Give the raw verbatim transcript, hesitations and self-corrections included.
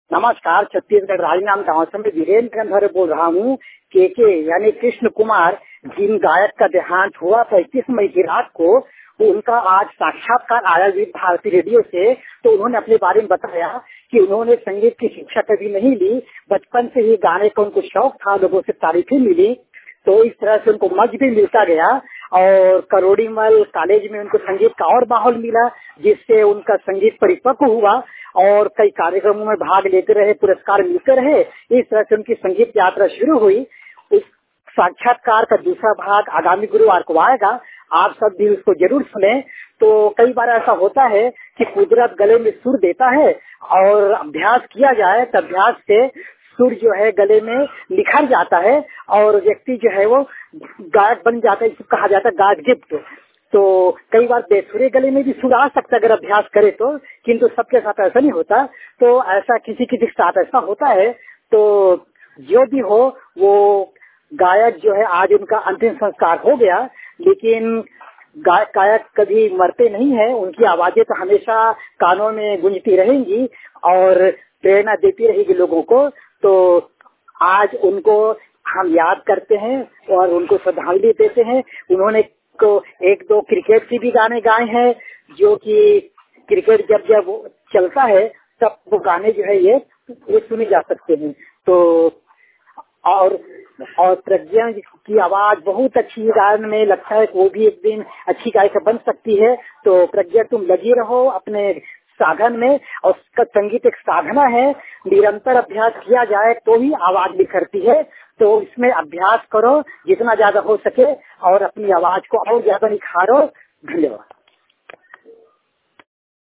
नमस्कार, छत्तीसगढ़ राजनांद गांव से मैं वीरेंद्र गंधर्व बोल रहा हूँ। के के यानी कृष्ण कुमार, जिन गायक का देहांत हुआ पैंतीस मई की रात को, उनका आज साक्षात्कार आया विविध भारती रेडियो से। तो उन्होंने अपने बारे में बताया कि उन्होंने संगीत की शिक्षा कभी नहीं ली, बचपन से ही गाने का उनको शौक था, लोगों से तारीफें मिली, तो इस तरह से उनको मंच भी मिलता गया और करोड़ीमल कॉलेज में उनको संगीत का और माहौल मिला, जिससे उनका संगीत परिपक्व हुआ और कई कार्यक्रमों में भाग लेते रहे, पुरस्कार मिलते रहे। इस तरह से उनकी संगीत यात्रा शुरू हुई। इस साक्षात्कार का दूसरा भाग आगामी गुरुवार को आएगा, आप सब भी उसको जरूर सुने। तो कई बार ऐसा होता है कि कुदरत गले में सुर देता है और अभ्यास किया जाए तो अभ्यास से सुर जो है गले में निखर जाता है और व्यक्ति जो है वो गायक बन जाता है, कहा जाता है गायक गिफ्ट। तो कई बार बेसुरे गले में भी सुर आ सकता है अगर अभ्यास करे तो, किंतु सबके साथ ऐसा नहीं होता। तो ऐसा किसी किसी के साथ ऐसा होता है। तो जो भी हो, वो गायक जो है आज उनका अंतिम संस्कार हो गया, लेकिन गायक गायक कभी मरते नहीं है, उनकी आवाजें तो हमेशा कानों में गूंजती रहेंगी और प्रेरणा देती रहेगी लोगों को। तो आज उनको हम याद करते हैं और उनको श्रद्धांजलि देते हैं। उन्होंने को एक दो क्रिकेट की भी गाने गाए हैं, जो कि क्रिकेट जब जब चलता है तब वो गाने जो है ये ये सुने जा सकते हैं। तो और और प्रज्ञा की आवाज बहुत अच्छी गायन में, लगता है वो भी एक दिन अच्छी गायिका बन सकती है। तो प्रज्ञा, तुम लगी रहो अपने साधन में, और उसका संगीत एक साधना है, निरंतर अभ्यास किया जाए तो ही आवाज निखरती है। तो इसमें अभ्यास करो जितना ज्यादा हो सके और अपनी आवाज को और ज्यादा निखारो। धन्यवाद।